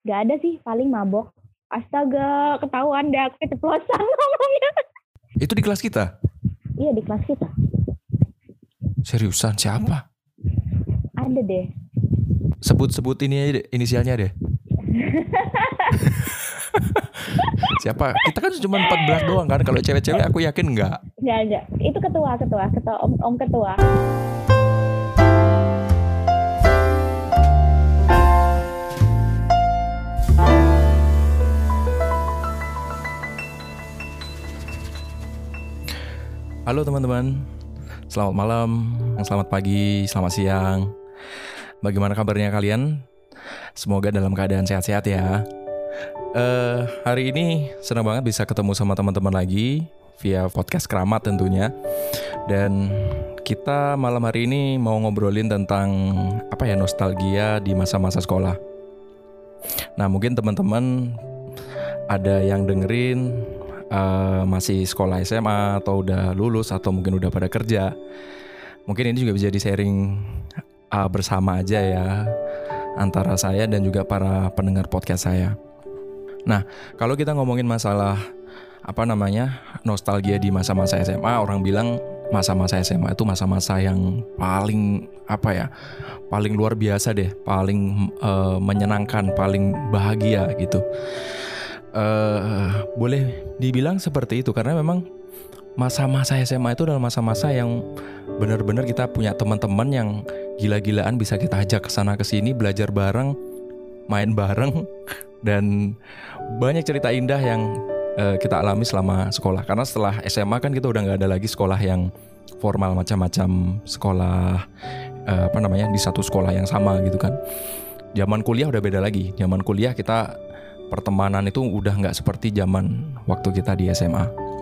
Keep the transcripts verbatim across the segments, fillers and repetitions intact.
Gak ada sih, paling mabok. Astaga, ketahuan deh aku keceplosan ngomongnya. Itu di kelas kita? Iya, di kelas kita. Seriusan, siapa? Ada deh. Sebut-sebut ini aja deh, inisialnya deh. Siapa? Kita kan cuma empat belas doang kan. Kalau cewek-cewek aku yakin enggak. Enggak, enggak. Itu ketua, ketua, ketua om, om ketua. Halo teman-teman. Selamat malam, selamat pagi, selamat siang. Bagaimana kabarnya kalian? Semoga dalam keadaan sehat-sehat ya. Uh, hari ini senang banget bisa ketemu sama teman-teman lagi via podcast Keramat tentunya. Dan kita malam hari ini mau ngobrolin tentang apa ya, nostalgia di masa-masa sekolah. Nah, mungkin teman-teman ada yang dengerin uh, masih sekolah S M A atau udah lulus atau mungkin udah pada kerja. Mungkin ini juga bisa di-sharing uh, bersama aja ya, antara saya dan juga para pendengar podcast saya. Nah, kalau kita ngomongin masalah apa namanya nostalgia di masa-masa S M A, orang bilang masa-masa S M A itu masa-masa yang paling apa ya, paling luar biasa deh, paling uh, menyenangkan, paling bahagia gitu. Uh, boleh dibilang seperti itu karena memang masa-masa S M A itu adalah masa-masa yang benar-benar kita punya teman-teman yang gila-gilaan, bisa kita ajak ke sana ke sini, belajar bareng, main bareng, dan banyak cerita indah yang uh, kita alami selama sekolah. Karena setelah S M A kan kita udah nggak ada lagi sekolah yang formal, macam-macam sekolah uh, apa namanya di satu sekolah yang sama gitu kan. Zaman kuliah udah beda lagi. Zaman kuliah kita pertemanan itu udah nggak seperti zaman waktu kita di S M A.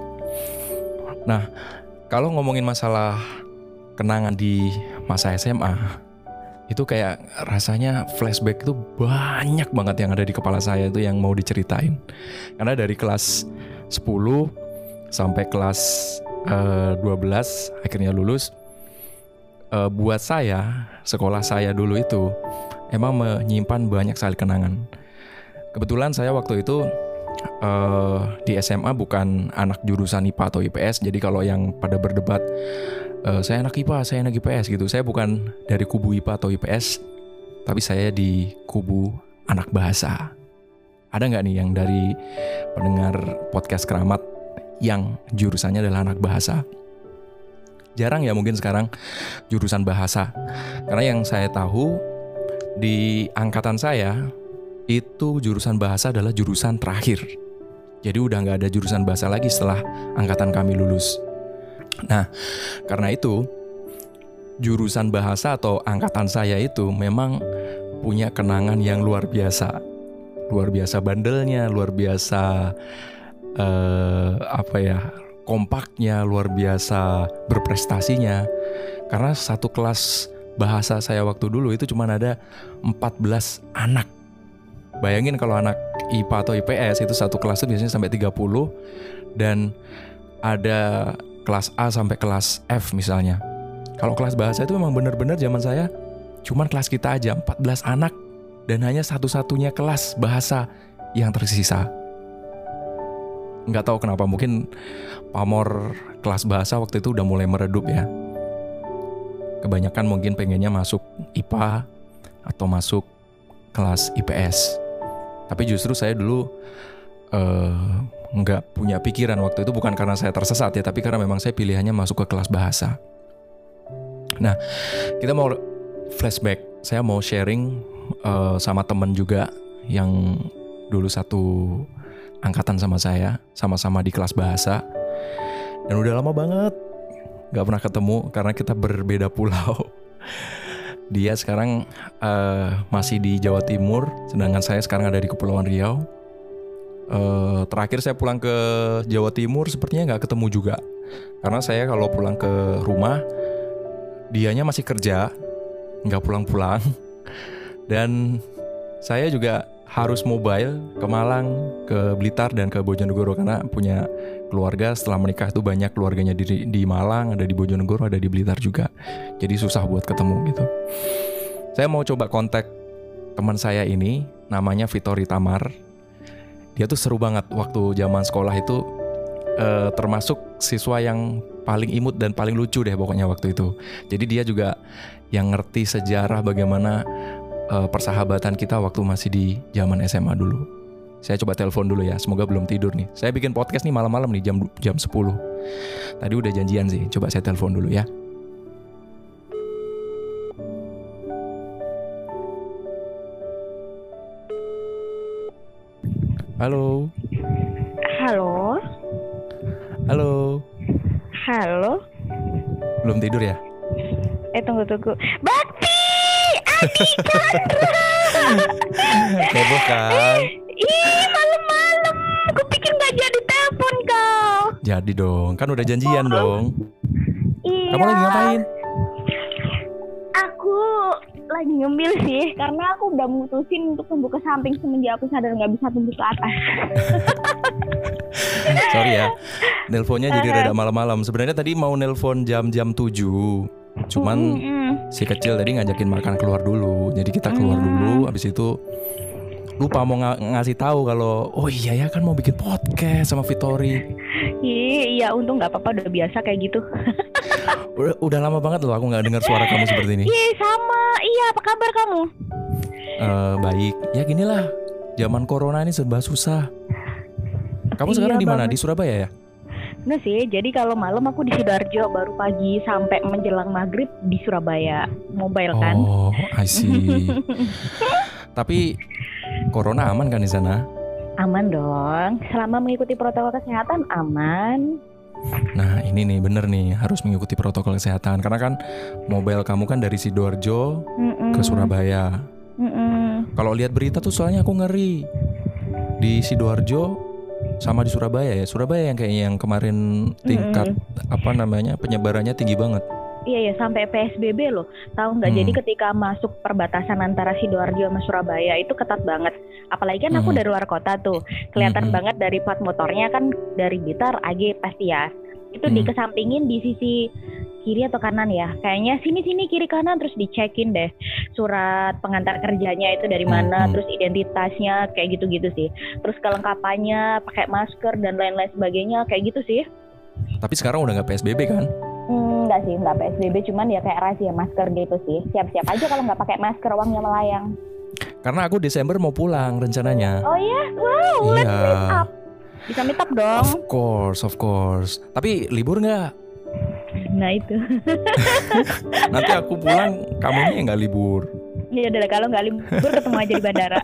Nah, kalau ngomongin masalah kenangan di masa S M A, itu kayak rasanya flashback itu banyak banget yang ada di kepala saya itu yang mau diceritain. Karena dari kelas sepuluh sampai kelas uh, dua belas akhirnya lulus, uh, buat saya, sekolah saya dulu itu emang menyimpan banyak sekali kenangan. Kebetulan saya waktu itu uh, di S M A bukan anak jurusan I P A atau I P S. Jadi kalau yang pada berdebat, Uh, saya anak I P A, saya anak I P S gitu. Saya bukan dari kubu I P A atau I P S, tapi saya di kubu anak bahasa. Ada nggak nih yang dari pendengar podcast Keramat yang jurusannya adalah anak bahasa? Jarang ya mungkin sekarang jurusan bahasa. Karena yang saya tahu di angkatan saya itu jurusan bahasa adalah jurusan terakhir. Jadi udah nggak ada jurusan bahasa lagi setelah angkatan kami lulus. Nah, karena itu jurusan bahasa atau angkatan saya itu memang punya kenangan yang luar biasa. Luar biasa bandelnya, luar biasa eh, apa ya, kompaknya, luar biasa berprestasinya. Karena satu kelas bahasa saya waktu dulu itu cuma ada empat belas anak. Bayangin kalau anak I P A atau I P S itu satu kelas itu biasanya sampai tiga puluh, dan ada kelas A sampai kelas F misalnya. Kalau kelas bahasa itu memang benar-benar zaman saya cuman kelas kita aja empat belas anak dan hanya satu-satunya kelas bahasa yang tersisa. Nggak tahu kenapa, mungkin pamor kelas bahasa waktu itu udah mulai meredup ya. Kebanyakan mungkin pengennya masuk I P A atau masuk kelas I P S. Tapi justru saya dulu uh, nggak punya pikiran waktu itu, bukan karena saya tersesat ya, tapi karena memang saya pilihannya masuk ke kelas bahasa. Nah, kita mau flashback. Saya mau sharing uh, sama teman juga yang dulu satu angkatan sama saya, sama-sama di kelas bahasa. Dan udah lama banget nggak pernah ketemu karena kita berbeda pulau. Dia sekarang uh, masih di Jawa Timur, sedangkan saya sekarang ada di Kepulauan Riau. Uh, terakhir saya pulang ke Jawa Timur sepertinya nggak ketemu juga, karena saya kalau pulang ke rumah dianya masih kerja, nggak pulang-pulang, dan saya juga harus mobile ke Malang, ke Blitar, dan ke Bojonegoro karena punya keluarga. Setelah menikah itu banyak keluarganya di, di Malang, ada di Bojonegoro, ada di Blitar juga, jadi susah buat ketemu gitu. Saya mau coba kontak teman saya ini namanya Vitori Tamar. Dia tuh seru banget waktu zaman sekolah itu, eh, termasuk siswa yang paling imut dan paling lucu deh pokoknya waktu itu. Jadi dia juga yang ngerti sejarah bagaimana eh, persahabatan kita waktu masih di zaman S M A dulu. Saya coba telepon dulu ya, semoga belum tidur nih. Saya bikin podcast nih malam-malam nih jam jam sepuluh. Tadi udah janjian sih, coba saya telepon dulu ya. Halo. Halo. Halo. Halo. Belum tidur ya? Eh tunggu tunggu. Bakti. Adi Chandra. Heboh kan? Ih, malam-malam. Aku pikir nggak jadi telepon kau. Jadi dong, kan udah janjian dong. Iya. Kamu lagi ngapain? Aku lagi ngemil sih, karena aku udah mutusin untuk tumbuh ke samping semenjak aku sadar nggak bisa tumbuh ke atas. Sorry ya, nelponnya jadi rada malam-malam. Sebenarnya tadi mau nelpon jam-jam tujuh, cuman Mm-mm. si kecil tadi ngajakin makan keluar dulu. Jadi kita keluar Mm. dulu, abis itu lupa mau ng- ngasih tahu kalau oh iya ya kan mau bikin podcast sama Vitori. Iya, untung nggak apa-apa, udah biasa kayak gitu. Udah, udah lama banget loh aku nggak dengar suara kamu seperti ini. Iya sama, iya apa kabar kamu? Eh, baik, ya ginilah. Zaman corona ini serba susah. Kamu Iya sekarang di mana? banget. Di Surabaya ya? Nggak sih, jadi kalau malam aku di Sidoarjo, baru pagi sampai menjelang maghrib di Surabaya. Mobile kan? Oh, I see. Tapi corona aman kan di sana? Aman dong, selama mengikuti protokol kesehatan aman. Nah ini nih bener nih harus mengikuti protokol kesehatan. Karena kan mobile kamu kan dari Sidoarjo Mm-mm. ke Surabaya. Mm-mm. Kalau lihat berita tuh soalnya aku ngeri. Di Sidoarjo sama di Surabaya ya. Surabaya yang kayaknya yang kemarin tingkat apa namanya penyebarannya tinggi banget. Iya ya, sampai P S B B loh. Tahu nggak? Hmm. Jadi ketika masuk perbatasan antara Sidoarjo sama Surabaya itu ketat banget. Apalagi kan aku Hmm. dari luar kota tuh. Kelihatan Hmm. banget dari plat motornya kan dari Blitar A G pasti ya. Itu Hmm. dikesampingin di sisi kiri atau kanan ya. Kayaknya sini-sini kiri kanan, terus dicekin deh surat pengantar kerjanya itu dari mana, Hmm. terus identitasnya kayak gitu-gitu sih. Terus kelengkapannya pakai masker dan lain-lain sebagainya kayak gitu sih. Tapi sekarang udah nggak P S B B kan? Hmm, enggak sih, enggak P S B B, cuman ya kayak rahasia masker gitu sih. Siap-siap aja kalau nggak pakai masker, uangnya melayang. Karena aku Desember mau pulang rencananya. Oh iya? Wow, let's Iya. meet up. Bisa meet up dong. Of course, of course. Tapi libur nggak? Nah itu. Nanti aku pulang, kamunya yang nggak libur. Ya udah, kalau nggak libur ketemu aja di bandara.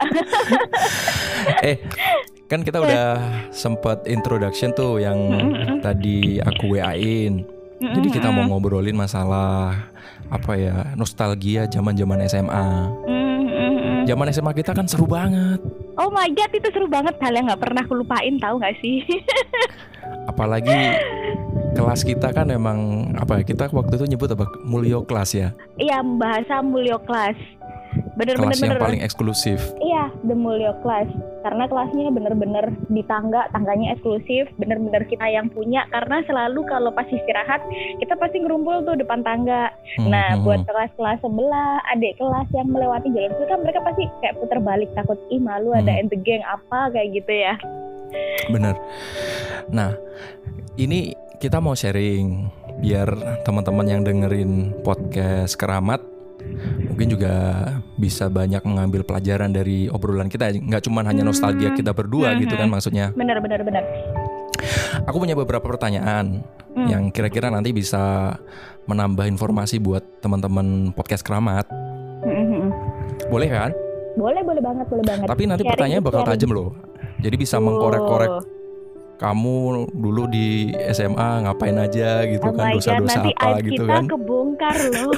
Eh, kan kita udah sempat introduction tuh yang Mm-mm. tadi aku W A-in. Jadi kita mau ngobrolin masalah apa ya, nostalgia zaman-zaman S M A. Mm-mm. Zaman S M A kita kan seru banget. Oh my god, itu seru banget, hal yang nggak pernah aku lupain, tahu nggak sih? Apalagi kelas kita kan emang apa ya, kita waktu itu nyebut apa, mulyo kelas ya. Iya, bahasa mulyo kelas. Bener-bener Kelas yang bener. paling eksklusif. Iya, the mulyo class. Karena kelasnya bener-bener di tangga, tangganya eksklusif, bener-bener kita yang punya. Karena selalu kalau pas istirahat, kita pasti ngerumpul tuh depan tangga. Hmm, Nah, hmm, buat hmm. kelas-kelas sebelah, adik kelas yang melewati jalan itu kan mereka pasti kayak puter balik, takut, ih malu ada Hmm. ente geng apa, kayak gitu ya. Bener. Nah, ini kita mau sharing biar teman-teman yang dengerin podcast Keramat mungkin juga bisa banyak mengambil pelajaran dari obrolan kita. Nggak cuma hanya nostalgia kita berdua Hmm. gitu kan maksudnya. Bener-bener bener. Aku punya beberapa pertanyaan Hmm. yang kira-kira nanti bisa menambah informasi buat teman-teman podcast Keramat. Mm-mm. Boleh kan? Boleh, boleh banget, boleh banget. Tapi nanti Sharing, pertanyaannya bakal sharing. tajam loh. Jadi bisa Oh. mengkorek-korek kamu dulu di S M A ngapain aja gitu Oh kan, my God, dosa-dosa nanti apa aib gitu kita kan. kebongkar loh.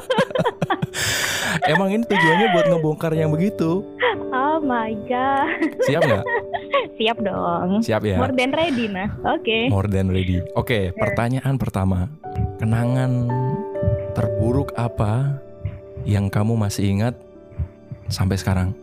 Emang ini tujuannya buat ngebongkar yang begitu. Oh my god. Siap nggak? Siap dong. Siap ya. More than ready nah. Oke. More than ready. Oke, pertanyaan pertama. Kenangan terburuk apa yang kamu masih ingat sampai sekarang?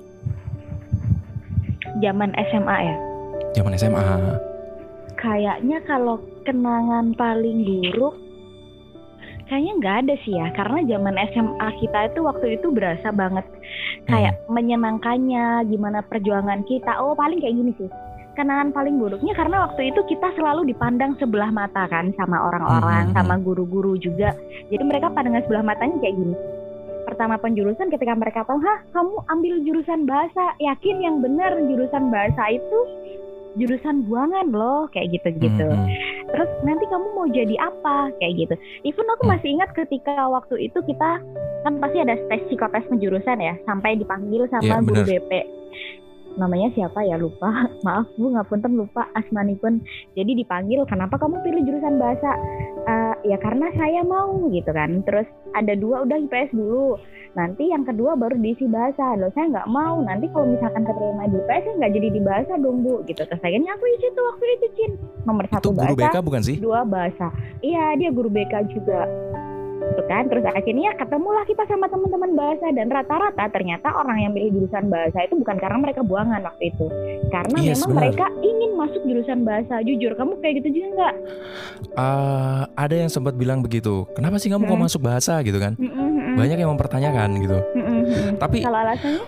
Zaman S M A ya. Zaman S M A. Kayaknya kalau kenangan paling buruk kayaknya nggak ada sih ya, karena zaman S M A kita itu waktu itu berasa banget kayak menyenangkannya, gimana perjuangan kita. Oh paling kayak gini sih. Kenangan paling buruknya karena waktu itu kita selalu dipandang sebelah mata kan sama orang-orang, Hmm. sama guru-guru juga. Jadi mereka pandangan sebelah matanya kayak gini. Pertama penjurusan ketika mereka tahu, hah kamu ambil jurusan bahasa, yakin yang benar jurusan bahasa itu jurusan buangan loh, kayak gitu-gitu. Hmm. Terus nanti kamu mau jadi apa, kayak gitu. Even aku Hmm. masih ingat ketika waktu itu kita kan pasti ada tes psikotes penjurusan ya, sampai dipanggil sama Iya, guru benar. B P. Namanya siapa ya, lupa. Maaf Bu, ngapunten lupa asmanipun. Jadi dipanggil, kenapa kamu pilih jurusan bahasa? "Eh, ya karena saya mau," gitu kan. Terus ada dua, udah I P S dulu. Nanti yang kedua baru diisi bahasa. Loh saya nggak mau. Nanti kalau misalkan keterima di I P S saya nggak jadi di bahasa dong Bu, gitu. Terus akhirnya aku isi tuh waktu itu Cin. Nomor Itu satu guru B K bahasa, bukan sih? dua bahasa. Iya dia guru B K juga. Tuh kan, terus akhirnya ketemulah kita sama teman-teman bahasa dan rata-rata ternyata orang yang pilih jurusan bahasa itu bukan karena mereka buangan waktu itu, karena Yes, memang benar. mereka ingin masuk jurusan bahasa. Jujur, kamu kayak gitu juga nggak? Eh, ada yang sempat bilang begitu. Kenapa sih kamu kok Hmm. masuk bahasa gitu kan? Mm-mm, mm-mm, Banyak yang mempertanyakan gitu. mm-mm, mm-mm. Tapi Kalau alasannya?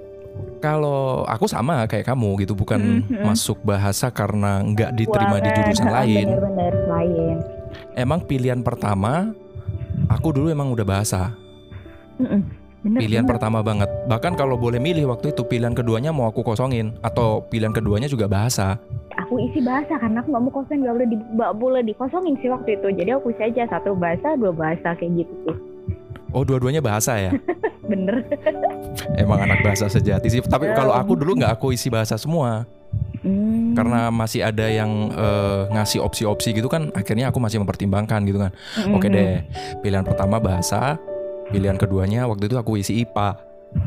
kalau aku sama kayak kamu gitu, bukan Mm, mm. masuk bahasa karena nggak diterima di Buangan, jurusan ha-ha, lain. Bener-bener lain. Emang pilihan pertama, aku dulu emang udah bahasa. Mm-mm, bener, Pilihan bener. pertama banget. Bahkan kalau boleh milih waktu itu, pilihan keduanya mau aku kosongin atau pilihan keduanya juga bahasa. Aku isi bahasa karena aku nggak mau kosong, nggak boleh di, nggak boleh dikosongin sih waktu itu. Jadi aku isi aja satu bahasa, dua bahasa kayak gitu sih. Oh, dua-duanya bahasa ya? Bener. Emang anak bahasa sejati sih. Tapi kalau aku dulu nggak aku isi bahasa semua. Hmm. Karena masih ada yang eh, ngasih opsi-opsi gitu kan. Akhirnya aku masih mempertimbangkan gitu kan. Mm-mm. Oke deh, pilihan pertama bahasa, pilihan keduanya waktu itu aku isi I P A.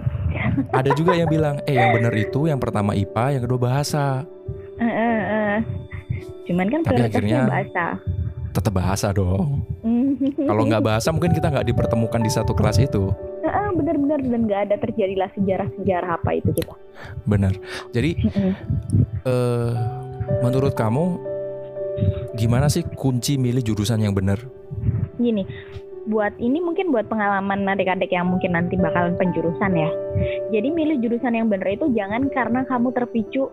Ada juga yang bilang, eh yang bener itu yang pertama I P A, yang kedua bahasa. Eh, eh, eh. Cuman kan Tapi prioritasnya akhirnya- bahasa. Tetap bahasa dong. Hmm. Kalau nggak bahasa mungkin kita nggak dipertemukan di satu kelas itu. Heeh, benar-benar dan nggak ada terjadilah sejarah-sejarah apa itu kita. Bener. Jadi Mm-mm. eh, menurut kamu gimana sih kunci milih jurusan yang bener? Gini, buat ini mungkin buat pengalaman adik-adik yang mungkin nanti bakalan penjurusan ya. Jadi milih jurusan yang bener itu jangan karena kamu terpicu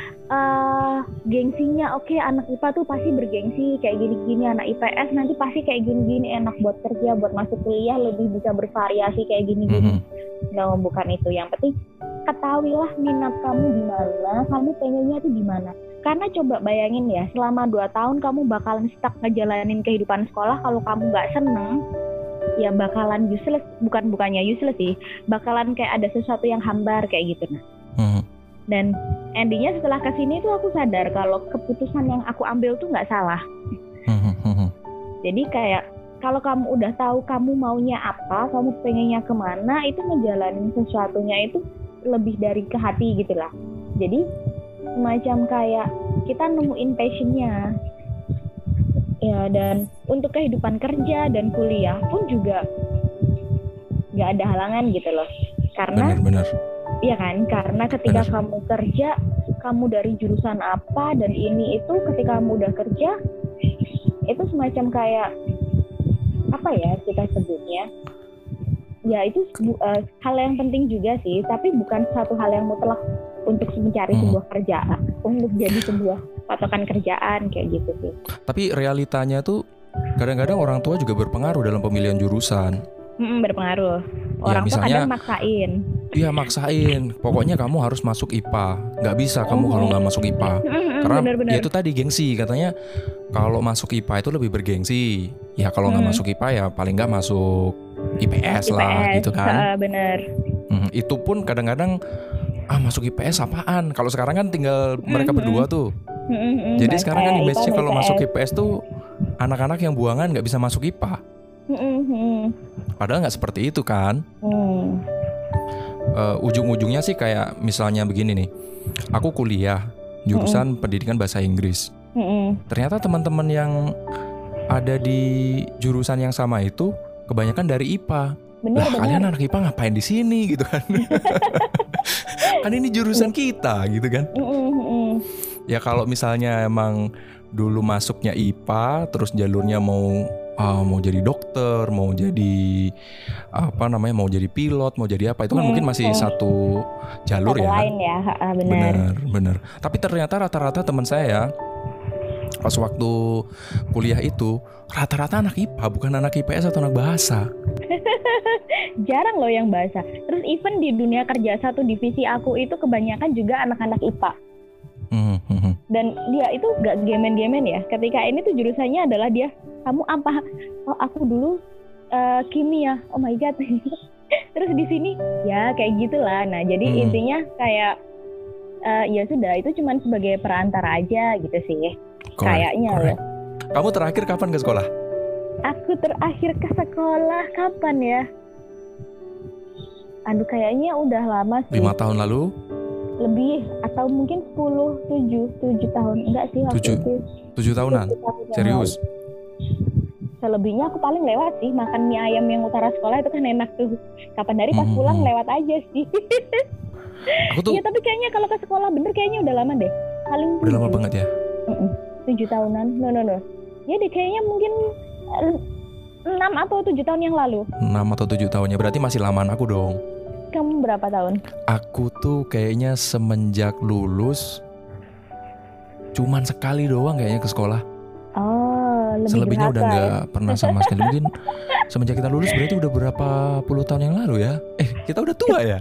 eh gengsinya. Oke, anak I P A tuh pasti bergengsi kayak gini-gini, anak I P S nanti pasti kayak gini-gini, enak buat kerja, buat masuk kuliah lebih bisa bervariasi kayak gini-gini. Mhm. Nah, bukan itu. Yang penting ketahuilah minat kamu di mana, kamu pengennya tuh di mana. Karena coba bayangin ya, selama dua tahun kamu bakalan stuck ngejalanin kehidupan sekolah. Kalau kamu nggak seneng, ya bakalan useless. Bukan bukannya useless sih, bakalan kayak ada sesuatu yang hambar kayak gitu. Nah, Mhm. dan endingnya setelah kesini tuh aku sadar kalau keputusan yang aku ambil tuh nggak salah. Mhm. Mhm. Jadi kayak kalau kamu udah tahu kamu maunya apa, kamu pengennya kemana, itu ngejalanin sesuatunya itu lebih dari ke hati gitu lah. Jadi semacam kayak kita nemuin passionnya. Ya, dan untuk kehidupan kerja dan kuliah pun juga nggak ada halangan gitu loh. Karena Bener-bener. iya kan, karena ketika Benar. kamu kerja, kamu dari jurusan apa dan ini itu ketika kamu udah kerja, itu semacam kayak apa ya kita sebutnya? Ya itu sebu- eh, hal yang penting juga sih, tapi bukan satu hal yang mutlak untuk mencari Hmm. sebuah kerjaan, untuk jadi sebuah patokan kerjaan kayak gitu sih. Tapi realitanya tuh kadang-kadang orang tua juga berpengaruh dalam pemilihan jurusan. Mm-mm, berpengaruh. Ya, Orang tua misalnya- kadang maksain. Iya maksain, pokoknya kamu harus masuk I P A. Nggak bisa kamu kalau nggak masuk I P A. Mm-mm, Karena benar-benar. ya itu tadi gengsi, katanya kalau masuk I P A itu lebih bergengsi. Ya kalau nggak Hmm. masuk I P A ya paling nggak masuk I P S lah gitu kan. uh, bener. Hmm, itu pun kadang-kadang ah masuk I P S apaan? Kalau sekarang kan tinggal mereka Mhm. berdua tuh. Mm-mm, Jadi bahasa sekarang kan I P A image-nya sama kalau I P S. masuk I P S tuh anak-anak yang buangan nggak bisa masuk I P A. Mm-mm, Padahal nggak seperti itu kan. mm. Eh, ujung-ujungnya sih kayak misalnya begini nih. Aku kuliah jurusan pendidikan bahasa Inggris. Mm-mm. Ternyata teman-teman yang ada di jurusan yang sama itu kebanyakan dari I P A. Bener, Lah bener. kalian anak I P A ngapain di sini gitu kan? Kan ini jurusan kita gitu kan? Mm-mm, mm-mm. Ya kalau misalnya emang dulu masuknya I P A terus jalurnya mau uh, mau jadi dokter, mau jadi apa namanya, mau jadi pilot, mau jadi apa, itu kan hmm, mungkin masih hmm. satu jalur satu ya. Lain ya, ha, benar. Benar, benar. Tapi ternyata rata-rata teman saya pas waktu kuliah itu rata-rata anak I P A, bukan anak I P S atau anak bahasa. Jarang loh yang bahasa. Terus even di dunia kerja satu divisi aku itu kebanyakan juga anak-anak I P A. Mm-hmm. Dan dia itu gak gemen-gemen ya. Ketika ini tuh jurusannya adalah dia, kamu apa? Oh aku dulu uh, kimia. Oh my god. Terus di sini ya kayak gitulah. Nah jadi mm. intinya kayak uh, ya sudah, itu cuman sebagai perantara aja gitu sih. Kayaknya loh. Kamu terakhir kapan ke sekolah? Aku terakhir ke sekolah kapan ya? Aduh kayaknya udah lama sih. lima tahun lalu? Lebih, atau mungkin sepuluh, tujuh, tujuh tahun. Enggak sih waktu tujuh, itu. tujuh tahunan? Tahun serius? Selebihnya aku paling lewat sih. Makan mie ayam yang utara sekolah itu kan enak tuh. Kapan dari pas hmm. pulang lewat aja sih. Aku tuh... Iya tapi kayaknya kalau ke sekolah bener kayaknya udah lama deh. Paling udah lama banget ya? tujuh tahunan. No no no. Ya deh kayaknya mungkin enam atau tujuh tahun yang lalu. enam atau tujuh tahunnya, berarti masih lamaan aku dong. Kamu berapa tahun? Aku tuh kayaknya semenjak lulus cuman sekali doang kayaknya ke sekolah. Oh, lebih selebihnya udah nggak ya? Pernah sama sekali. Mungkin semenjak kita lulus berarti udah berapa puluh tahun yang lalu ya? Eh, kita udah tua ya?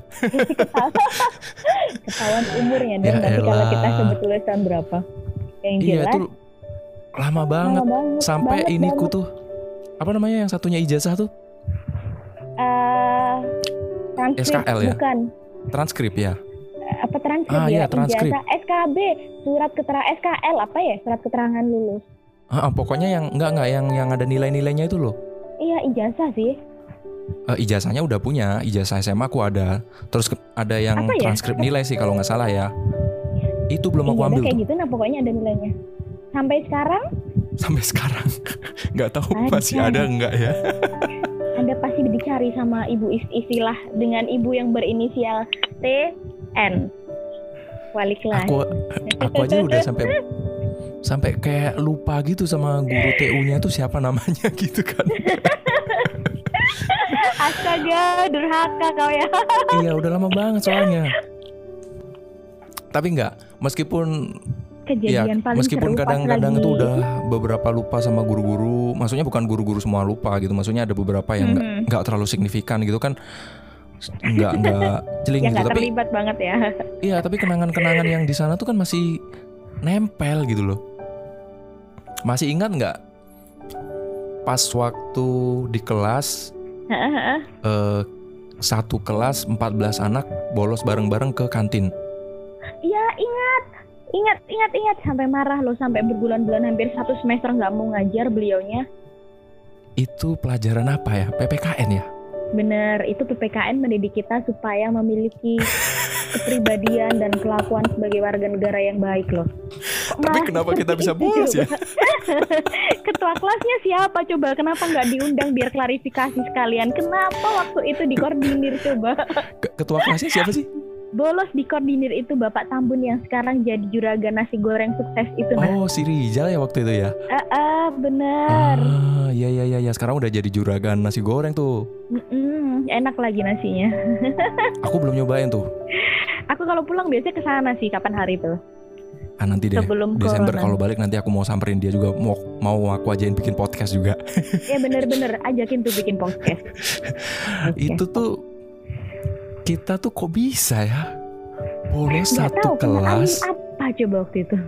Ketahuan umurnya dan ya nanti elah. Kalau kita sebut lulusan berapa? Yang jelas. Iya tuh lama banget. Lama banget Sampai banget, ini banget. ku tuh apa namanya yang satunya ijazah tuh? Uh, transkrip, S K L ya? Bukan. Transkrip ya? Apa transkrip ah, ya? Iya, transkrip. Ijazah, S K B, surat keterangan S K L apa ya? Surat keterangan lulus. Ah, pokoknya yang enggak enggak yang yang ada nilai-nilainya itu loh. Iya, ijazah sih. Uh, ijazahnya udah punya, ijazah S M A aku ada. Terus ke, ada yang apa transkrip ya? Nilai sih kalau nggak salah ya. Itu belum aku ambil. Kayak tuh. Gitu, nah pokoknya ada nilainya. Sampai sekarang? Sampai sekarang nggak tahu ada. Masih ada enggak ya? Anda pasti dicari sama ibu istilah dengan ibu yang berinisial T N. Wali kelas. Aku aku aja udah sampai sampai kayak lupa gitu sama guru T U-nya tuh siapa namanya gitu kan. Astaga, durhaka kau ya. Iya, udah lama banget soalnya. Tapi enggak, meskipun kejadian ya, paling meskipun seru kadang-kadang itu udah beberapa lupa sama guru-guru, maksudnya bukan guru-guru semua lupa gitu, maksudnya ada beberapa yang nggak mm-hmm. nggak terlalu signifikan gitu kan, nggak nggak jeling ya, gitu, gak tapi terlibat banget ya. Iya, tapi kenangan-kenangan yang di sana tuh kan masih nempel gitu loh. Masih ingat nggak pas waktu di kelas uh, satu kelas empat belas anak bolos bareng-bareng ke kantin? Iya ingat. Ingat, ingat, ingat. Sampai marah loh, sampai berbulan-bulan hampir satu semester nggak mau ngajar beliaunya. Itu pelajaran apa ya? P P K N ya? Bener, itu P P K N mendidik kita supaya memiliki kepribadian dan kelakuan sebagai warga negara yang baik loh. Kok tapi kenapa kita bisa bolos ya? Ketua kelasnya siapa coba? Kenapa nggak diundang biar klarifikasi sekalian? Kenapa waktu itu dikoordinir coba? Ketua kelasnya siapa sih? Bolos dikoordinir itu Bapak Tambun yang sekarang jadi juragan nasi goreng sukses itu. Oh, nah. Si Rizal ya waktu itu ya? Ah, uh, uh, benar. Ah, iya iya iya, sekarang udah jadi juragan nasi goreng tuh. Mm-mm, enak lagi nasinya. Aku belum nyobain tuh. Aku kalau pulang biasanya ke sana sih, kapan hari tuh? Ah, nanti deh. Sebelum Desember kalau balik nanti aku mau samperin dia juga, mau mau aku ajain bikin podcast juga. Ya bener-bener ajakin tuh bikin podcast. Itu tuh kita tuh kok bisa ya bolos Nggak satu tahu, kelas apa coba waktu itu.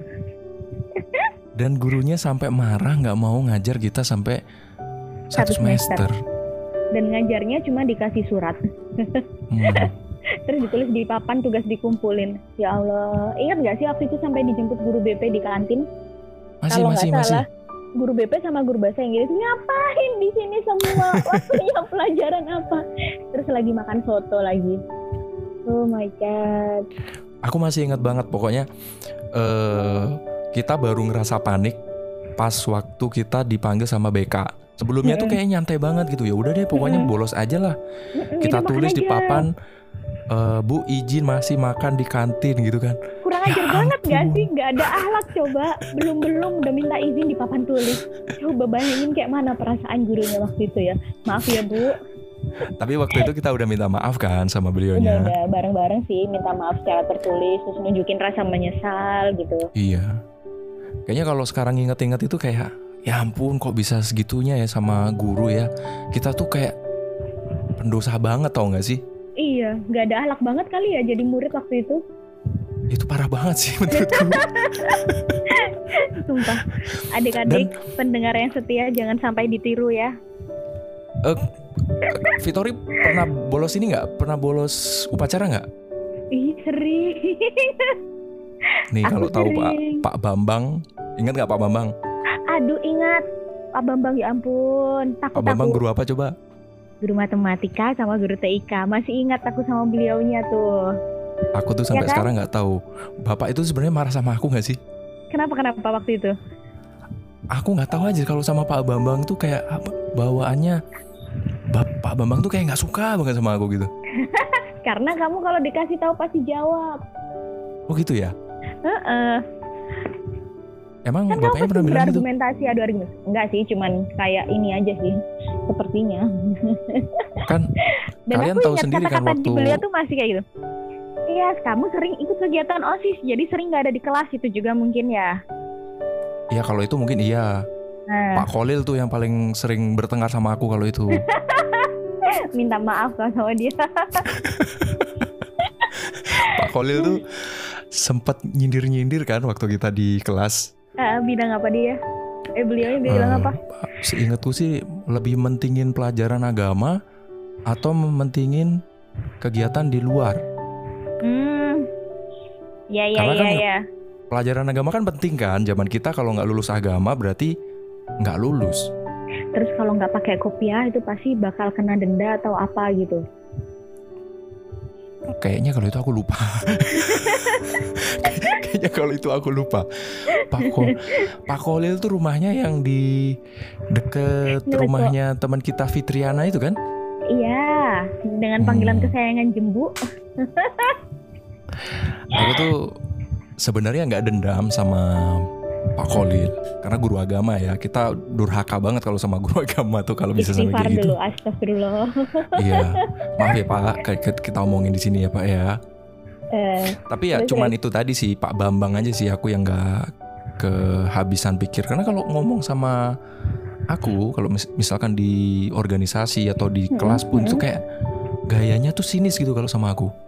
Dan gurunya sampai marah nggak mau ngajar kita sampai satu, satu semester. semester dan ngajarnya cuma dikasih surat. hmm. Terus ditulis di papan, tugas dikumpulin. Ya Allah, ingat nggak sih waktu itu sampai dijemput guru B P di kantin? Masih Kalau masih masih guru B P sama guru bahasa Inggris ngapain di sini semua? Waktunya pelajaran apa? Terus lagi makan soto lagi. Oh my god. Aku masih ingat banget pokoknya uh, kita baru ngerasa panik pas waktu kita dipanggil sama B K. Sebelumnya mm-hmm. tuh kayak nyantai banget gitu, ya udah deh pokoknya mm-hmm. bolos aja lah. Mm-hmm, kita tulis di papan, uh, Bu izin masih makan di kantin gitu kan. Kurang ajar Ya banget gak ampun. sih? Gak ada akhlak coba. Belum-belum udah minta izin di papan tulis. Coba bayangin kayak mana perasaan gurunya waktu itu ya. Maaf ya Bu. Tapi waktu itu kita udah minta maaf kan sama Udah beliaunya. udah bareng-bareng sih minta maaf secara tertulis, terus nunjukin rasa menyesal gitu. Iya. Kayaknya kalau sekarang inget-inget itu kayak, ya ampun kok bisa segitunya ya sama guru ya. Kita tuh kayak pendosa banget, tau gak sih? Iya, gak ada akhlak banget kali ya jadi murid waktu itu. Itu parah banget sih menurutku. Sumpah. Adik-adik pendengar yang setia jangan sampai ditiru ya. Eh, Vittori pernah bolos ini nggak? Pernah bolos upacara nggak? Ih, sering. Nih Aku kalau tahu Pak sering. Pak Bambang, ingat nggak Pak Bambang? Aduh, ingat. Pak Bambang, ya ampun. Takut Pak Bambang aku. guru apa coba? Guru matematika sama guru T I K. Masih ingat aku sama beliaunya tuh. Aku tuh sampai Ya kan? sekarang nggak tahu. Bapak itu sebenarnya marah sama aku nggak sih? Kenapa kenapa waktu itu? Aku nggak tahu aja kalau sama Pak Bambang tuh kayak apa, bawaannya. Bap- Pak Bambang tuh kayak nggak suka banget sama aku gitu. Karena kamu kalau dikasih tahu pasti jawab. Oh gitu ya? Heeh. Emang Kan kamu bapaknya pasti pernah bilang gitu? berargumentasi, adu argumentasi. Enggak sih, cuman kayak ini aja sih. Sepertinya. Kan Dan kalian aku tahu ingat sendiri kan kata-kata waktu beliau tuh masih kayak gitu. Iya, kamu sering ikut kegiatan OSIS, jadi sering nggak ada di kelas itu juga mungkin ya. ya kalau itu mungkin iya. Nah, Pak Kholil tuh yang paling sering bertengkar sama aku kalau itu. minta maaf kalau sama dia. Pak Kholil tuh sempat nyindir-nyindir kan waktu kita di kelas. Ah, bidang apa dia? Eh, beliaunya bilang Eh, apa? Seingatku sih lebih mentingin pelajaran agama atau mementingin kegiatan di luar. Hmm. Ya ya Karena ya kan ya. pelajaran agama kan penting kan. Zaman kita kalau nggak lulus agama berarti nggak lulus. Terus kalau nggak pakai kopiah itu pasti bakal kena denda atau apa gitu. Kayaknya kalau itu aku lupa. Kayaknya kalau itu aku lupa. Pak Ko- Pak Kholil tuh rumahnya yang di deket Nyelekok. rumahnya teman kita Fitriana itu kan? Iya, dengan panggilan Hmm. kesayangan Jembu. Aku tuh sebenarnya nggak dendam sama Pak Kholil karena guru agama ya. Kita durhaka banget kalau sama guru agama tuh kalau bisa sampai Istighfar kayak gitu. dulu, astagfirullah. Iya, maaf ya Pak, kayak kita omongin di sini ya Pak ya. Eh, Tapi ya Terus, cuman terus. itu tadi sih Pak Bambang aja sih aku yang nggak kehabisan pikir karena kalau ngomong sama aku kalau mis- misalkan di organisasi atau di Mm-mm, kelas pun itu mm-mm. kayak gayanya tuh sinis gitu kalau sama aku.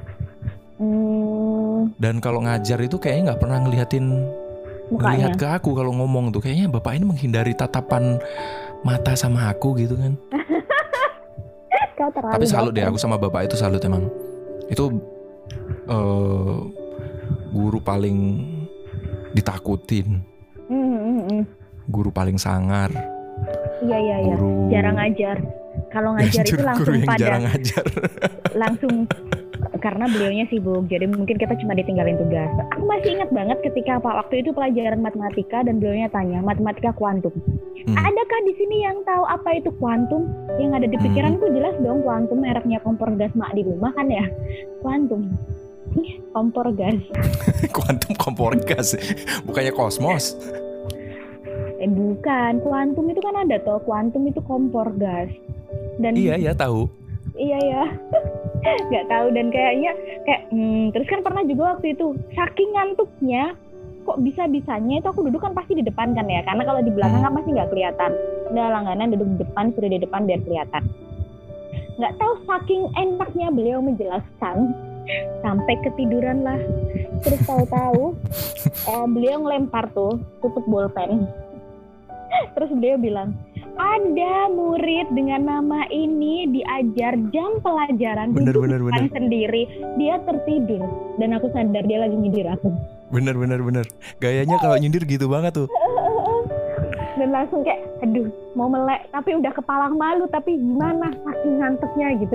hmm, Dan kalau ngajar itu kayaknya nggak pernah ngeliatin ngelihat mukanya. ke aku kalau ngomong tuh kayaknya bapak ini menghindari tatapan mata sama aku gitu kan. Kau terlalu Tapi salut deh baper. aku sama bapak itu salut emang. Itu eh, guru paling ditakutin, Hmm, hmm, hmm. guru paling sangar, Iya iya iya. guru Jarang ngajar. Kalau ngajar itu guru langsung yang pada jarang ngajar. langsung karena beliaunya sibuk, jadi mungkin kita cuma ditinggalin tugas. Aku masih ingat banget ketika Pak waktu itu pelajaran matematika dan beliaunya tanya matematika kuantum. Hmm. Adakah di sini yang tahu apa itu kuantum? Yang ada di Hmm. pikiranku jelas dong kuantum mereknya kompor gas mak di rumah kan ya. Kuantum. Ih, kompor gas. Kuantum kompor gas, bukannya kosmos. Eh bukan, kuantum itu kan ada toh. Kuantum itu kompor gas. Dan Iya ya tahu. iya ya. Nggak tahu dan kayaknya kayak hmm, terus kan pernah juga waktu itu saking ngantuknya kok bisa-bisanya itu aku duduk kan pasti di depan kan ya karena kalau di belakang Hmm. kan pasti nggak kelihatan. Udah langganan duduk di depan, sudah di depan biar kelihatan. Nggak tahu saking enaknya beliau menjelaskan sampai ketiduran lah. Terus tahu-tahu eh, beliau ngelempar tuh tutup bolpen. Terus beliau bilang, ada murid dengan nama ini diajar jam pelajaran Bener, duduk bener, di depan bener. sendiri, dia tertidur dan aku sadar dia lagi nyindir aku. Bener bener bener. Gayanya kalau nyindir gitu banget tuh. Dan langsung kayak, aduh mau melek tapi udah kepala malu tapi gimana saking ngantuknya gitu.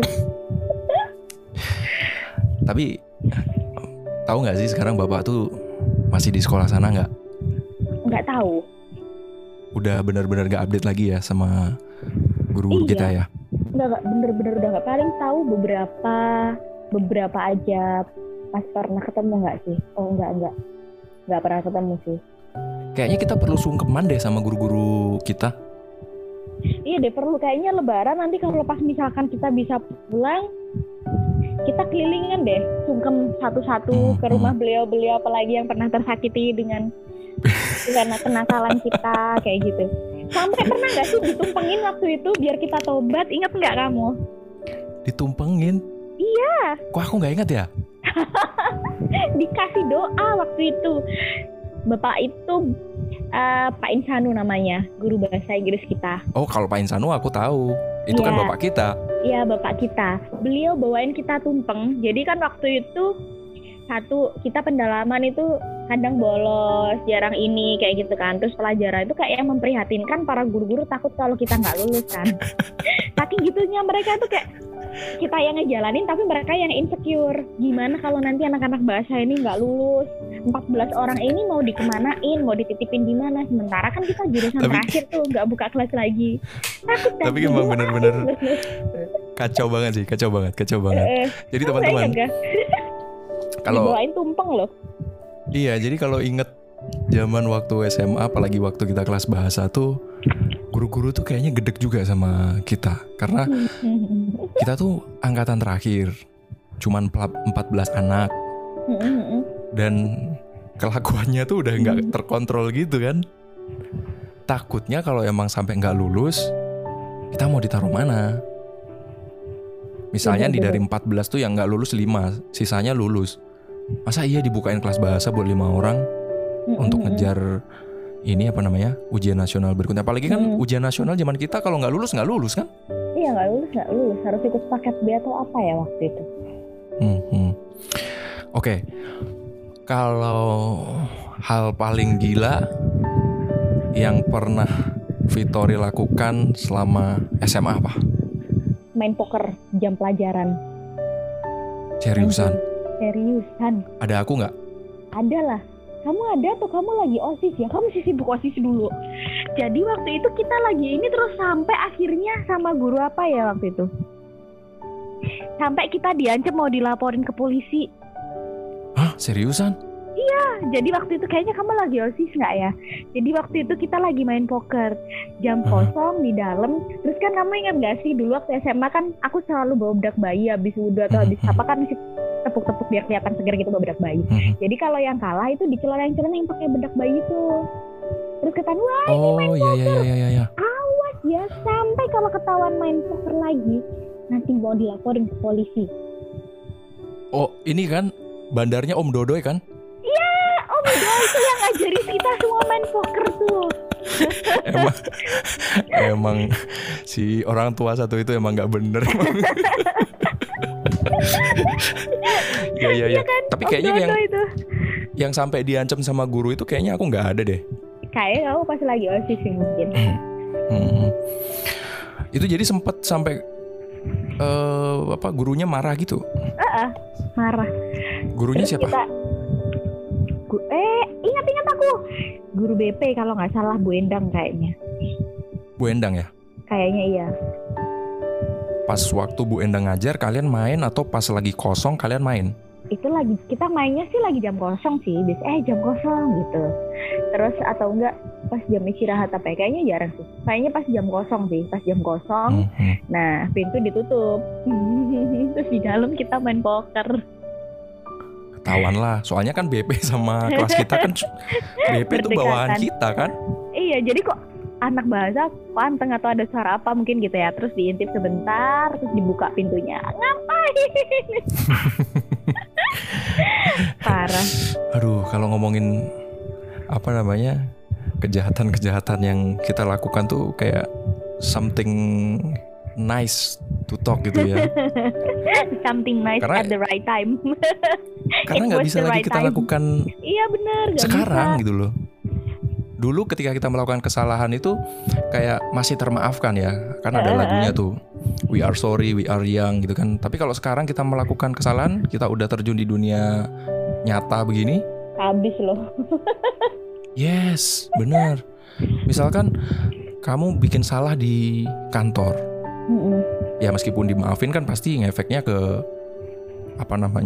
Tapi tahu nggak sih sekarang bapak tuh masih di sekolah sana nggak? Nggak tahu. Udah benar-benar nggak update lagi ya sama guru-guru Iya. kita ya? Nggak nggak, bener-bener udah nggak, paling tahu beberapa beberapa aja pas pernah ketemu nggak sih? Oh enggak enggak, nggak pernah ketemu sih. Kayaknya kita perlu sungkeman deh sama guru-guru kita. Iya deh perlu, kayaknya lebaran nanti kalau pas misalkan kita bisa pulang, kita kelilingan deh, sungkem satu-satu Hmm, ke rumah hmm. beliau-beliau apalagi yang pernah tersakiti dengan karena kenakalan kita kayak gitu. Sampai pernah nggak sih ditumpengin waktu itu biar kita tobat? Ingat nggak kamu? Ditumpengin? Iya. Kok aku nggak ingat ya? Dikasih doa waktu itu. Bapak itu uh, Pak Insanu namanya, guru bahasa Inggris kita. Oh, kalau Pak Insanu aku tahu. Itu Iya. kan bapak kita. Iya, bapak kita. Beliau bawain kita tumpeng. Jadi kan waktu itu satu, kita pendalaman itu kadang bolos, jarang ini kayak gitu kan. Terus pelajaran itu kayak yang memprihatinkan, para guru-guru takut kalau kita nggak lulus kan. Saking gitunya mereka tuh kayak kita yang ngejalanin tapi mereka yang insecure. Gimana kalau nanti anak-anak bahasa ini nggak lulus? empat belas orang ini mau dikemanain, mau dititipin di mana? Sementara kan kita jurusan Tapi- terakhir tuh nggak buka kelas lagi. Takut kan? Tapi emang bener-bener kacau banget sih, kacau banget, kacau banget. Eh, Jadi kamu teman-teman, ingat nggak? kalau Dibawain tumpeng loh. iya, jadi kalau inget zaman waktu S M A, apalagi waktu kita kelas bahasa tuh, guru-guru tuh kayaknya gedek juga sama kita. Karena kita tuh angkatan terakhir, cuman empat belas anak, dan kelakuannya tuh udah nggak terkontrol gitu kan. Takutnya kalau emang sampai nggak lulus, kita mau ditaruh mana? Misalnya di dari empat belas tuh yang nggak lulus lima, sisanya lulus. Masa iya dibukain kelas bahasa buat lima orang untuk ngejar ini apa namanya, ujian nasional berikutnya? Apalagi kan Mm. ujian nasional zaman kita kalau nggak lulus nggak lulus kan? Iya nggak lulus nggak lulus, harus ikut paket B atau apa ya waktu itu. Hmm, hmm. Oke, kalau hal paling gila yang pernah Vittori lakukan selama S M A apa? Main poker jam pelajaran. Seriusan? Seriusan? Ada aku nggak? Ada lah. Kamu ada atau kamu lagi OSIS ya? Kamu sih sibuk OSIS dulu. Jadi waktu itu kita lagi ini terus sampai akhirnya sama guru apa ya waktu itu? Sampai kita diancam mau dilaporin ke polisi. Hah? Seriusan? Jadi waktu itu kayaknya kamu lagi OSIS nggak ya? Jadi waktu itu kita lagi main poker jam Hmm. kosong di dalam. Terus kan kamu ingat nggak sih dulu waktu S M A kan aku selalu bawa bedak bayi habis wudhu atau habis Hmm. apa kan mesti tepuk-tepuk biar kelihatan segar gitu bawa bedak bayi. Hmm. Jadi kalau yang kalah itu dicelana-celana yang pakai bedak bayi tuh. Terus ketahuan wah Oh iya iya iya iya iya. awas ya sampai kalau ketahuan main poker lagi nanti mau dilaporin ke polisi. Oh ini kan bandarnya Om Dodoy kan? Om Dodo itu yang ngajarin kita semua main poker tuh. Emang emang si orang tua satu itu emang nggak bener. Iya iya iya. Tapi Om kayaknya yang Dodo itu. yang sampai diancam sama guru itu kayaknya aku nggak ada deh. Kayak kamu pas lagi OSIS sih mungkin. Hmm. Itu jadi sempet sampai eh apa gurunya marah gitu. Marah. Gurunya Terus siapa? Kita, gu- eh ingat-ingat aku. Guru B P kalau nggak salah Bu Endang kayaknya. Bu Endang ya. Kayaknya iya. Pas waktu Bu Endang ngajar kalian main atau pas lagi kosong kalian main? Itu lagi kita mainnya sih lagi jam kosong sih. Bis eh jam kosong gitu. Terus atau enggak pas jam istirahat apa ya? Kayaknya jarang sih. Kayaknya pas jam kosong sih. Pas jam kosong. Hmm, hmm. Nah pintu ditutup. Terus di dalam kita main poker. Ketahuan lah, soalnya kan B P sama kelas kita kan B P itu bawaan Berdekatan. kita kan. Iya, jadi kok anak bahasa kok anteng atau ada suara apa mungkin gitu ya. Terus diintip sebentar, terus dibuka pintunya. Ngapain? Parah. Aduh, kalau ngomongin apa namanya kejahatan-kejahatan yang kita lakukan tuh kayak something nice to talk gitu ya. Something nice Karena- at the right time. Karena It nggak was bisa the lagi right kita time. lakukan Iya benar. nggak sekarang bisa. gitu loh. Dulu ketika kita melakukan kesalahan itu kayak masih termaafkan ya, kan ada Eh, lagunya tuh We are sorry, we are young gitu kan. Tapi kalau sekarang kita melakukan kesalahan, kita udah terjun di dunia nyata begini, Habis loh. yes, bener. Misalkan kamu bikin salah di kantor, Mm-mm. ya meskipun dimaafin kan pasti ngefeknya ke apa namanya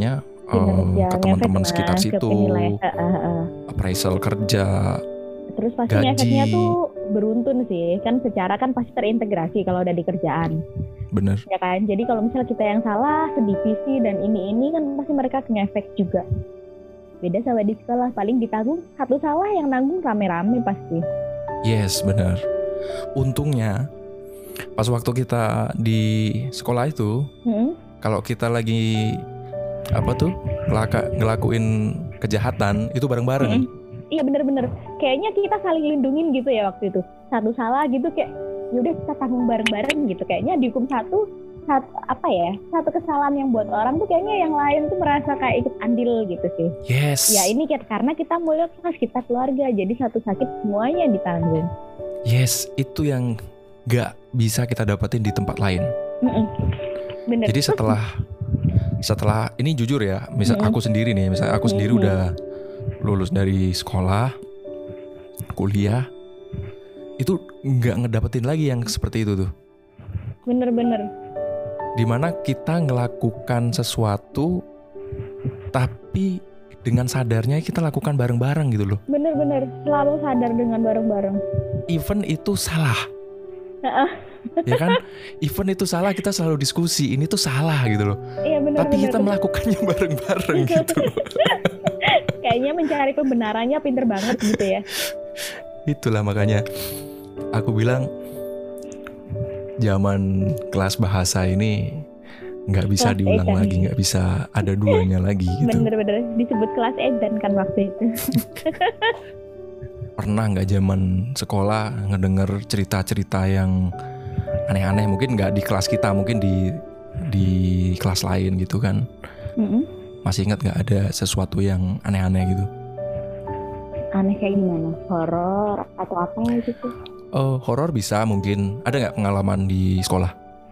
kinerja, ke teman-teman ngefek sekitar nah, ke situ, penilaian. Uh, uh, uh. appraisal kerja, Terus pasti gaji. efeknya tuh beruntun sih, kan secara kan pasti terintegrasi kalau udah di kerjaan. Bener. Ya kan, jadi kalau misalnya kita yang salah, sedivisi dan ini-ini kan pasti mereka ngefek juga. Beda sama di sekolah, paling ditanggung satu salah yang nanggung rame-rame pasti. Yes, bener. Untungnya pas waktu kita di sekolah itu, Hmm? kalau kita lagi apa tuh ngelaka, ngelakuin kejahatan itu bareng-bareng. Hmm. Iya bener-bener, kayaknya kita saling lindungin gitu ya waktu itu. Satu salah gitu kayak, yaudah kita tanggung bareng-bareng gitu. Kayaknya dihukum satu, satu apa ya, satu kesalahan yang buat orang tuh kayaknya yang lain tuh merasa kayak ikut andil gitu sih. Yes. Ya ini karena kita mulia kelas, kita keluarga, jadi satu sakit semuanya ditanggung. Yes, itu yang gak bisa kita dapetin di tempat lain. Mm-mm. Bener. Jadi setelah setelah ini jujur ya, misal Mm-mm. aku sendiri nih, misal aku sendiri Mm-mm. udah lulus dari sekolah, kuliah, itu nggak ngedapetin lagi yang seperti itu tuh. Bener-bener. Dimana kita ngelakukan sesuatu, tapi dengan sadarnya kita lakukan bareng-bareng gitu loh. Bener-bener, selalu sadar dengan bareng-bareng. Even itu salah, ya kan? Even itu salah, kita selalu diskusi. Ini tuh salah gitu loh. Iya bener. Tapi bener. kita melakukannya bareng-bareng gitu. Kayaknya mencari pembenarannya pinter banget gitu ya. Itulah makanya aku bilang zaman kelas bahasa ini nggak bisa Kelas diulang edan. lagi, nggak bisa ada duanya lagi gitu. Bener-bener disebut kelas edan kan waktu itu. Pernah nggak zaman sekolah ngedenger cerita-cerita yang aneh-aneh, mungkin nggak di kelas kita, mungkin di di kelas lain gitu kan? Mm-mm. Masih ingat nggak ada sesuatu yang aneh-aneh gitu? Aneh kayak gimana? Horor atau apa gitu? Oh, horor bisa mungkin. Ada nggak pengalaman di sekolah?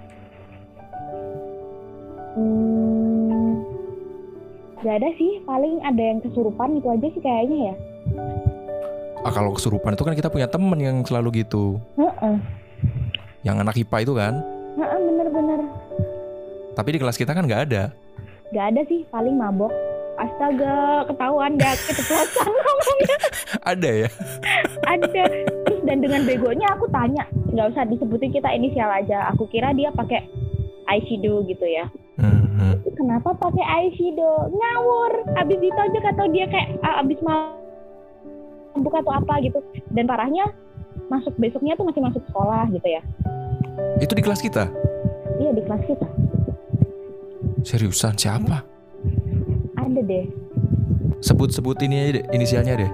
Hmm, gak ada sih, paling ada yang kesurupan itu aja sih kayaknya ya. Ah, kalau kesurupan itu kan kita punya temen yang selalu gitu. Heeh. Yang anak I P A itu kan. Heeh, bener-bener. Tapi di kelas kita kan nggak ada. Gak ada sih, paling mabok. Astaga, ketahuan dah keceplosan ngomongnya. Ada ya? Ada. Terus dan dengan begonya aku tanya, nggak usah disebutin kita inisial aja. Aku kira dia pakai eyeshadow gitu ya. Hmm. Kenapa pakai eyeshadow? Ngawur. Abis ditonjok atau dia kayak ah, abis mabuk atau apa gitu. Dan parahnya masuk besoknya tuh masih masuk sekolah gitu ya. Itu di kelas kita? Iya di kelas kita. Seriusan siapa? Ada deh. Sebut-sebut ini aja deh, inisialnya deh.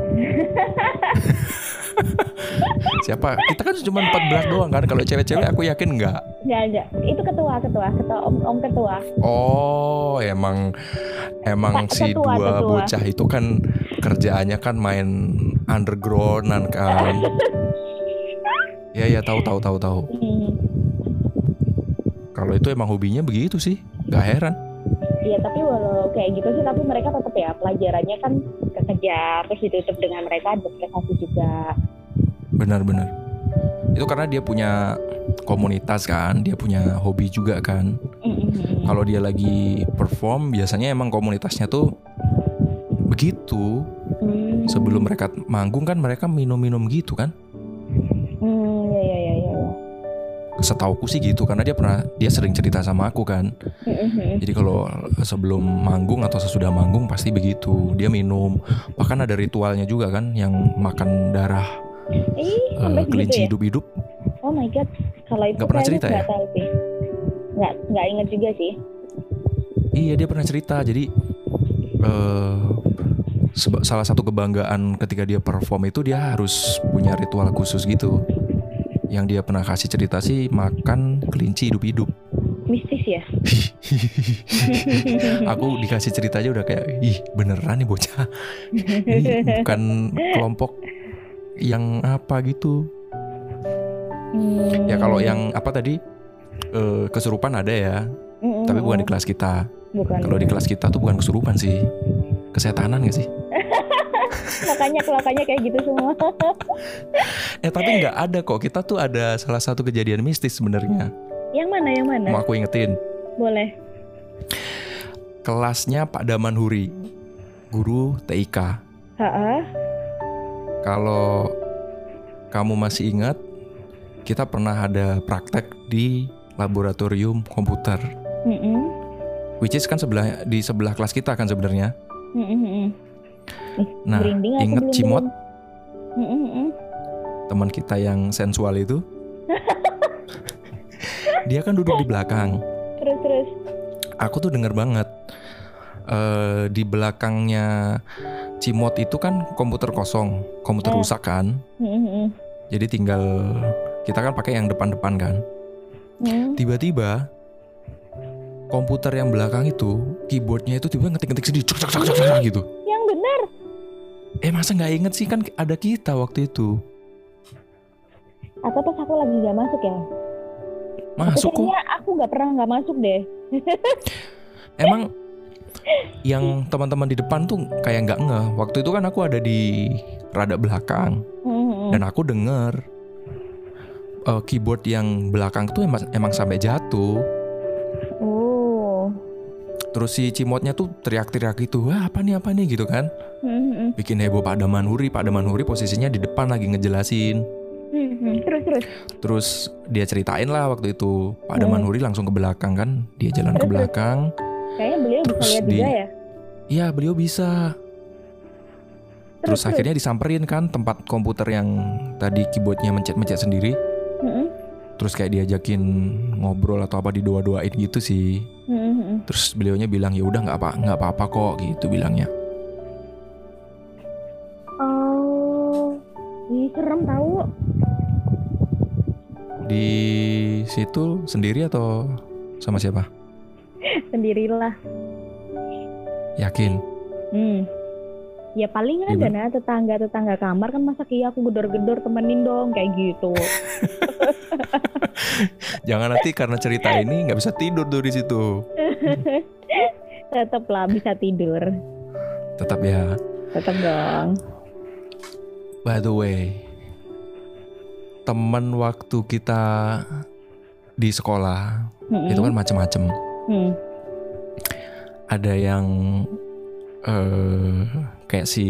Siapa? Kita kan cuma empat belas doang kan. Kalau cewek-cewek aku yakin enggak. Nggak ada. Itu ketua, ketua, ketua om, om ketua. Oh, emang emang Ketua, si dua ketua. bocah itu kan kerjaannya kan main undergroundan kan. Ya ya tahu tahu tahu tahu. Hmm. Kalau itu emang hobinya begitu sih. Gak heran. Iya tapi walau kayak gitu sih, tapi mereka tetap ya pelajarannya kan kekejar, terus ditutup dengan mereka ada prestasi juga. Benar-benar. Itu karena dia punya komunitas kan, dia punya hobi juga kan. Mm-hmm. Kalau dia lagi perform, biasanya emang komunitasnya tuh begitu. Hmm. Sebelum mereka manggung kan mereka minum-minum gitu kan. Hmm, ya ya ya ya. Setauku sih gitu, karena dia pernah dia sering cerita sama aku kan. Mm-hmm. Jadi kalau sebelum manggung atau sesudah manggung pasti begitu, dia minum. Bahkan ada ritualnya juga kan, yang makan darah Ih, uh, sampai kelinci segitu ya? hidup-hidup. Oh my god, kalau itu Nggak pernah kayaknya cerita ya? nggak tahu sih. Nggak nggak inget juga sih. Iya, dia pernah cerita. Jadi uh, seba- salah satu kebanggaan ketika dia perform itu dia harus punya ritual khusus gitu. Yang dia pernah kasih cerita sih makan kelinci hidup-hidup. Mistis ya. Aku dikasih cerita aja udah kayak, ih beneran nih bocah. Ini bukan kelompok yang apa gitu. Hmm. Ya kalau yang apa tadi eh, kesurupan ada ya, Mm-mm. tapi bukan di kelas kita. Bukan. Kalau di kelas kita tuh bukan kesurupan sih, kesetanan gak sih? Makanya kelakannya kayak gitu semua. Eh tapi nggak ada kok, kita tuh ada salah satu kejadian mistis sebenarnya. Yang mana yang mana? Mau aku ingetin. Boleh. kelasnya Pak Damanhuri, guru T I K. Ha-ha. Kalau kamu masih ingat, kita pernah ada praktek di laboratorium komputer. Mm-mm. Which is kan sebelah di sebelah kelas kita kan sebenarnya. Mm-mm. Eh, Nah, merinding aku inget belum Cimot, belum. Mm-mm. teman kita yang sensual itu? Dia kan duduk di belakang. Terus terus. Aku tuh denger banget eh, di belakangnya Cimot itu kan komputer kosong, komputer Eh. rusak kan. Mm-mm. Jadi tinggal kita kan pakai yang depan-depan kan. Mm. Tiba-tiba komputer yang belakang itu keyboardnya itu tiba-tiba ngetik-ngetik sendiri cek, cek, cek, cek, cek, gitu. Yang benar. Eh masa nggak inget sih, kan ada kita waktu itu. Atau pas aku lagi nggak masuk ya? Masuk Tapi kok. kayaknya aku nggak pernah nggak masuk deh. Emang yang teman-teman di depan tuh kayak nggak ngeh. Waktu itu kan aku ada di rada belakang Mm-mm. dan aku denger eh, keyboard yang belakang tuh emang, emang sampai jatuh. Oh. Terus si Cimotnya tuh teriak-teriak gitu, wah apa nih apa nih gitu kan. Mm-mm. Bikin heboh Pak Damanhuri. Pak Damanhuri posisinya di depan lagi ngejelasin. Mm-mm. Terus terus. Terus dia ceritain lah waktu itu Pak Hmm. Damanhuri langsung ke belakang kan. Dia jalan ke Terus, terus. belakang. Kayaknya beliau bisa Terus lihat di- juga ya. Iya beliau bisa. Terus, akhirnya disamperin kan tempat komputer yang tadi keyboardnya mencet-mencet sendiri. Mm-mm. Terus kayak diajakin ngobrol atau apa, didoa-doain gitu sih. Mm-mm. Terus beliaunya bilang ya udah nggak apa nggak apa-apa kok gitu bilangnya. Oh. Ih, serem tahu. Di situ sendiri atau sama siapa? Sendirilah. Yakin? Hmm. Ya paling Iya, ada Ben. nah tetangga-tetangga kamar kan, masa iya aku gedor-gedor temenin dong kayak gitu. Jangan nanti karena cerita ini nggak bisa tidur tuh di situ. Tetep lah bisa tidur. Tetap ya. Tetep dong. By the way, teman waktu kita di sekolah Mm-mm. itu kan macem-macem. Hmm. Ada yang eh kayak si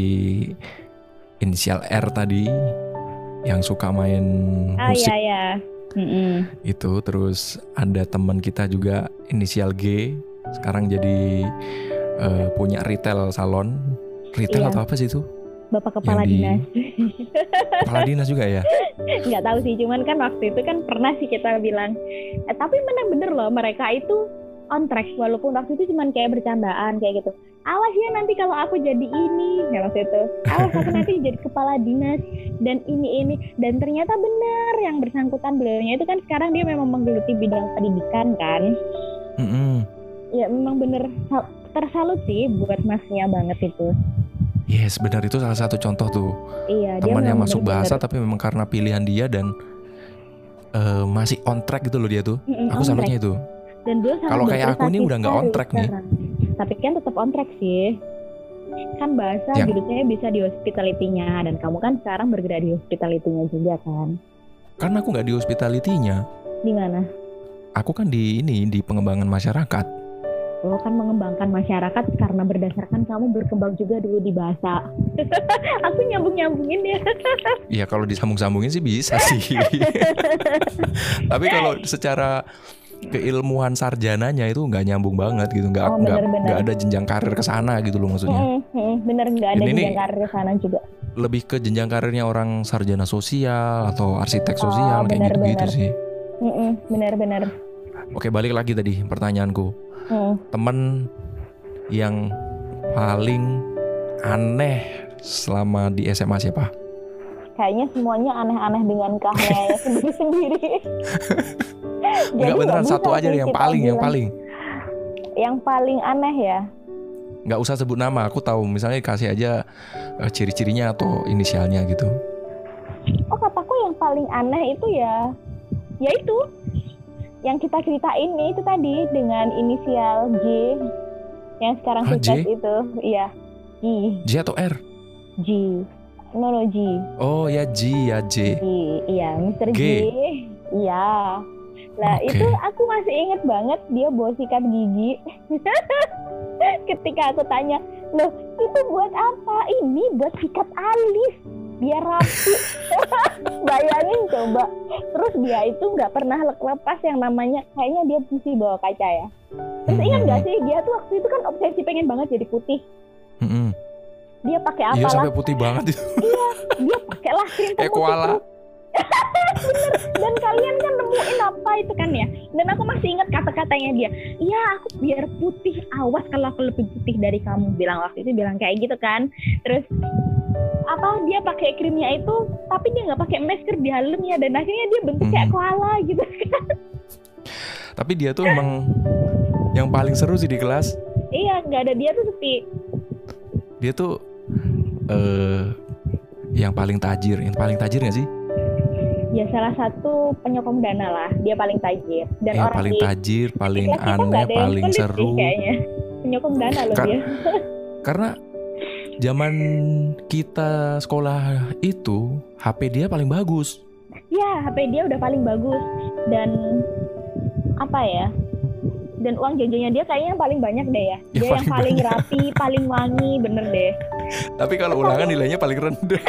inisial R tadi yang suka main Ah musik ya ya. Mm-mm. itu. Terus ada teman kita juga inisial G, sekarang jadi eh, punya retail salon. Retail Iya. atau apa sih itu? Bapak kepala Yang di- dinas. Kepala dinas juga ya? Nggak tahu sih, cuman kan waktu itu kan pernah sih kita bilang, eh, tapi memang bener loh mereka itu on track, walaupun waktu itu cuman kayak bercandaan kayak gitu. Awas ya nanti kalau aku jadi ini, ya waktu itu. Awas aku nanti jadi kepala dinas dan ini ini dan ternyata bener yang bersangkutan beliaunya itu kan sekarang dia memang menggeluti bidang pendidikan kan. Mm-mm. Ya memang bener sal- tersalut sih buat masnya banget itu. Yes, benar, itu salah satu contoh tuh. Iya, dia Teman yang memang masuk bahasa bener-bener- tapi memang karena pilihan dia dan eh, masih on track gitu loh dia tuh. Mm-mm, Aku on salutnya track. itu. Dan beliau sangat Kalau kayak aku berprestasi nih udah nggak on sekali track nih. sekarang. Tapi kan tetap on track sih. Kan bahasa Yang- jurusnya bisa di hospitality-nya, dan kamu kan sekarang bergerak di hospitality-nya juga kan. Karena aku nggak di hospitality-nya. Di mana? Aku kan di ini di pengembangan masyarakat. Lo kan mengembangkan masyarakat karena berdasarkan kamu berkembang juga dulu di bahasa. Aku nyambung-nyambungin ya. Ya kalau disambung-sambungin sih bisa sih. Tapi kalau secara keilmuan sarjananya itu nggak nyambung banget gitu, nggak Oh, nggak bener-bener. nggak ada jenjang karir ke sana gitu loh maksudnya. Mm, mm, bener nggak ada Ini nih- jenjang karir ke sana juga. Lebih ke jenjang karirnya orang sarjana sosial atau arsitek Oh, sosial kayak gitu-gitu bener-bener. sih. Mm, mm, bener-bener. Oke, balik lagi tadi pertanyaanku. Mm. Temen yang paling aneh selama di S M A siapa? Kayaknya semuanya aneh-aneh dengan keahliannya sendiri-sendiri. Jadi Enggak, beneran nggak satu bisa aja sih deh yang kita paling, yang bilang. paling. Yang paling aneh ya. Nggak usah sebut nama, aku tahu. Misalnya kasih aja eh, ciri-cirinya atau inisialnya gitu. Oh, kataku yang paling aneh itu ya, ya itu yang kita ceritain nih, itu tadi dengan inisial J yang sekarang Hah, sukses J? itu, iya J, J atau R? J, no no J, Oh ya J, ya J. J, iya mister J, G. iya. Lah Oke. itu aku masih inget banget dia bawa sikat gigi. Ketika aku tanya, loh itu buat apa? Ini buat sikat alis biar rapi. Bayangin coba. Terus dia itu nggak pernah lepas yang namanya, kayaknya dia mesti bawa kaca ya. Terus ingat nggak sih dia tuh waktu itu kan obsesi pengen banget jadi putih. Mm-mm. Dia pakai Iya apalah? sampai putih banget itu. Iya, dia pakai lah krim Kayak pemutih koala. kulit. Bener. Dan kalian kan nemuin apa itu kan ya. Dan aku masih ingat kata-katanya dia. Iya aku biar putih, awas kalau aku lebih putih dari kamu, bilang waktu itu, bilang kayak gitu kan. Terus apa dia pakai krimnya itu, tapi dia nggak pakai masker di dalamnya, dan akhirnya dia bentuk kayak Hmm. koala gitu kan. Tapi dia tuh emang yang paling seru sih di kelas. Iya, nggak ada dia tuh sepi. Dia tuh eh yang paling tajir, yang paling tajir nggak sih? Ya salah satu penyokong dana lah, dia paling tajir. Dan Yang orang paling di tajir, paling kelas kita nggak aneh, ada yang paling pelit sih seru. kayaknya. Penyokong dana loh Ka- dia. Karena zaman kita sekolah itu H P dia paling bagus. Ya, H P dia udah paling bagus. Dan apa ya? Dan uang jajannya dia kayaknya yang paling banyak deh ya. Yang Dia yang paling paling banyak. rapi, paling wangi, bener deh. Tapi kalau ulangan nilainya paling rendah.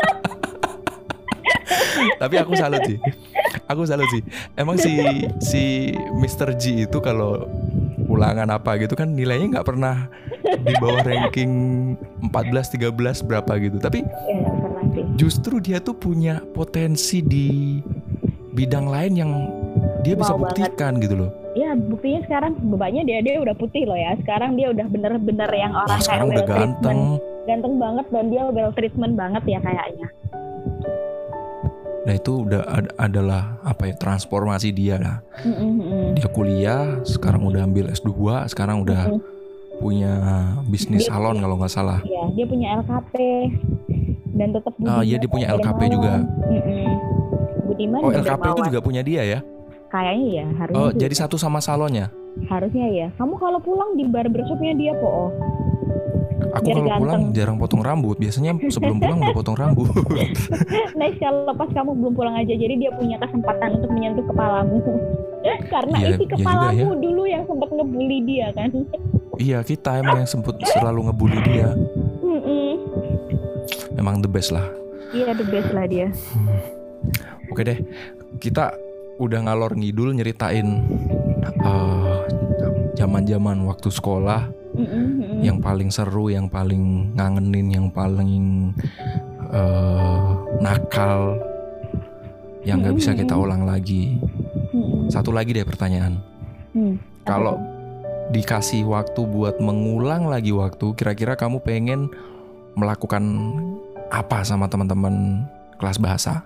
Tapi aku salut sih. Aku salut sih. Emang si si mister G itu kalau ulangan apa gitu kan nilainya nggak pernah di bawah ranking empat belas tiga belas berapa gitu. Tapi Ya, nggak pernah sih. justru dia tuh punya potensi di bidang lain yang dia bisa Wow banget. buktikan gitu loh. Ya, buktinya sekarang bebannya dia dia udah putih loh ya. Sekarang dia udah bener-bener yang Wah, orang kayak sekarang udah well treatment. ganteng. Ganteng banget, dan dia well treatment banget ya kayaknya. Nah itu udah ad- adalah apa ya, transformasi dia lah. Mm-mm-mm. Dia kuliah, sekarang udah ambil S dua, sekarang udah Mm-mm. punya bisnis Dia salon punya- kalau nggak salah. Ya, dia punya L K P dan tetap Ah, iya, dia punya L K P juga. Mm-mm. Budiman Oh, dan L K P itu dermawan. juga punya dia ya? Kayaknya ya, harusnya Oh, sih. jadi satu sama salonnya. Harusnya ya. Kamu kalau pulang di barbershopnya dia po. Aku Biar kalau pulang ganteng. jarang potong rambut. Biasanya sebelum pulang udah potong rambut. Nice kalau pas kamu belum pulang aja. Jadi dia punya kesempatan untuk menyentuh kepalamu. Karena Iya, isi iya juga kepalamu ya. dulu yang sempat ngebully dia kan. Iya, kita emang yang sempet selalu ngebully dia. Mm-mm. Emang the best lah. Iya, the best lah dia. Oke deh, kita udah ngalor ngidul nyeritain eh, zaman-zaman waktu sekolah. Mm-mm-mm. Yang paling seru, yang paling ngangenin, yang paling eh, nakal, yang nggak bisa kita ulang lagi. Mm-mm. Satu lagi deh pertanyaan. Hmm. Kalau dikasih waktu buat mengulang lagi waktu, kira-kira kamu pengen melakukan apa sama teman-teman kelas bahasa?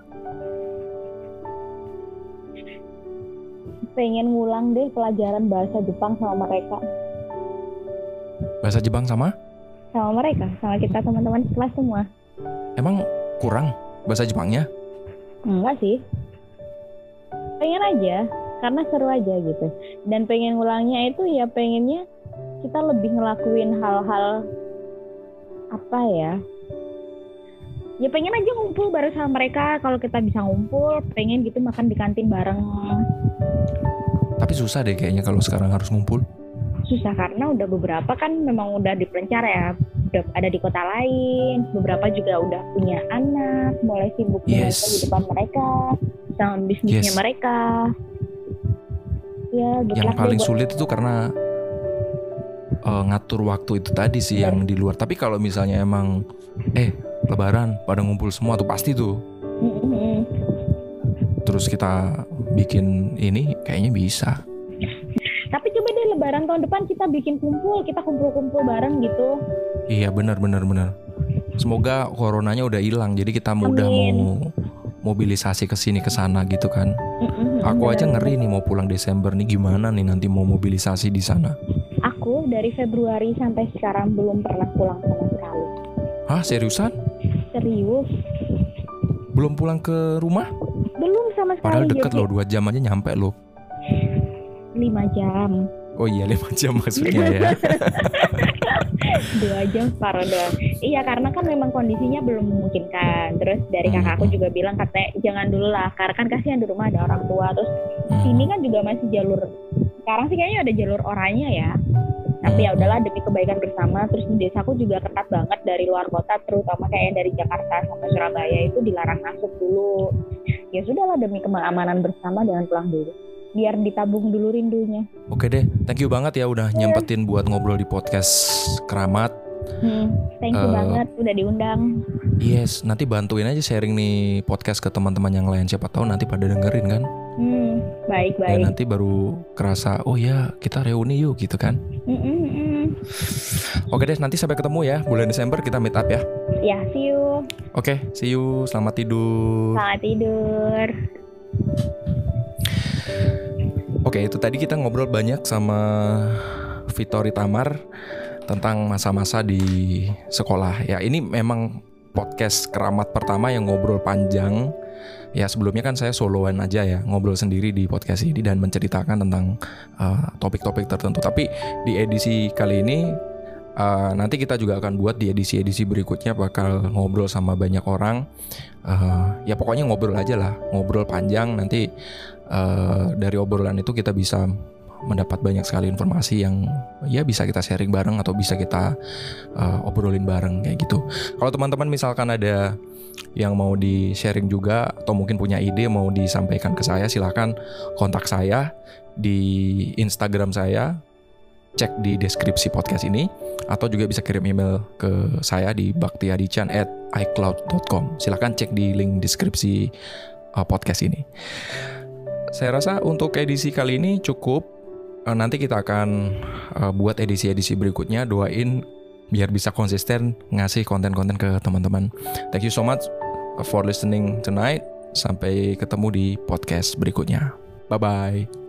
Pengen ngulang deh pelajaran bahasa Jepang sama mereka. Bahasa Jepang sama? Sama mereka, sama kita teman-teman kelas semua. Emang kurang bahasa Jepangnya? Enggak sih. Pengen aja, karena seru aja gitu. Dan pengen ngulangnya itu ya pengennya kita lebih ngelakuin hal-hal apa ya? Ya pengen aja ngumpul bareng sama mereka. Kalau kita bisa ngumpul, pengen gitu makan di kantin bareng. Tapi susah deh kayaknya kalau sekarang harus ngumpul. Susah karena udah beberapa kan memang udah diperencar ya. Udah ada di kota lain. Beberapa juga udah punya anak, mulai sibuk dengan Yes. kehidupan mereka, sama bisnisnya Yes. mereka. Ya, good Yang luck paling deh buat- sulit itu karena eh, ngatur waktu itu tadi sih yang di luar. Tapi kalau misalnya emang eh Lebaran pada ngumpul semua tuh pasti tuh. Mm-mm. Terus kita bikin ini kayaknya bisa. Tapi coba deh Lebaran tahun depan kita bikin kumpul, kita kumpul-kumpul bareng gitu. Iya benar benar benar. Semoga coronanya udah hilang jadi kita mudah Amin. mau mobilisasi ke sini ke sana gitu kan. Mm-mm, Aku aja bener. ngeri nih mau pulang Desember nih, gimana nih nanti mau mobilisasi di sana. Aku dari Februari sampai sekarang belum pernah pulang sama sekali. Hah, seriusan? Serius? Belum pulang ke rumah? Belum sama sekali. Padahal deket Jadi loh, dua jam aja nyampe loh. lima jam. Oh iya lima jam maksudnya ya. Dua jam separuh doang. Iya, karena kan memang kondisinya belum memungkinkan. Terus dari kakakku juga bilang katanya jangan dulu lah, karena kan kasihan di rumah ada orang tua. Terus sini kan juga masih jalur, sekarang sih kayaknya ada jalur oranye ya. Tapi ya udahlah demi kebaikan bersama. Terus di desaku juga ketat banget dari luar kota, terutama kayak dari Jakarta sampai Surabaya itu dilarang masuk dulu. Ya sudahlah demi keamanan bersama, jangan pulang dulu. Biar ditabung dulu rindunya. Oke deh, thank you banget ya udah nyempetin buat ngobrol di podcast Keramat. Hmm, thank you uh, banget udah diundang. Yes, nanti bantuin aja sharing nih podcast ke teman-teman yang lain, siapa tahu nanti pada dengerin kan. Hmm, baik baik. Dan nanti baru kerasa, oh ya kita reuni yuk gitu kan. Mm-mm-mm. Oke deh, nanti sampai ketemu ya bulan Desember kita meet up ya. Ya, see you. Oke, see you. Selamat tidur. Selamat tidur. Oke, itu tadi kita ngobrol banyak sama Vittori Tamar tentang masa-masa di sekolah. Ya, ini memang podcast Keramat pertama yang ngobrol panjang. Ya, sebelumnya kan saya soloan aja ya, ngobrol sendiri di podcast ini dan menceritakan tentang uh, topik-topik tertentu. Tapi di edisi kali ini uh, nanti kita juga akan buat di edisi-edisi berikutnya bakal ngobrol sama banyak orang. Uh, ya pokoknya ngobrol aja lah, ngobrol panjang. Nanti uh, dari obrolan itu kita bisa mendapat banyak sekali informasi yang ya bisa kita sharing bareng atau bisa kita uh, obrolin bareng kayak gitu. Kalau teman-teman misalkan ada yang mau di sharing juga atau mungkin punya ide mau disampaikan ke saya, silahkan kontak saya di Instagram saya, cek di deskripsi podcast ini, atau juga bisa kirim email ke saya di baktiadichan at icloud dot com. Silahkan cek di link deskripsi uh, podcast ini. Saya rasa untuk edisi kali ini cukup. Uh, nanti kita akan uh, buat edisi-edisi berikutnya. Doain biar bisa konsisten ngasih konten-konten ke teman-teman. Thank you so much for listening tonight. Sampai ketemu di podcast berikutnya. Bye-bye.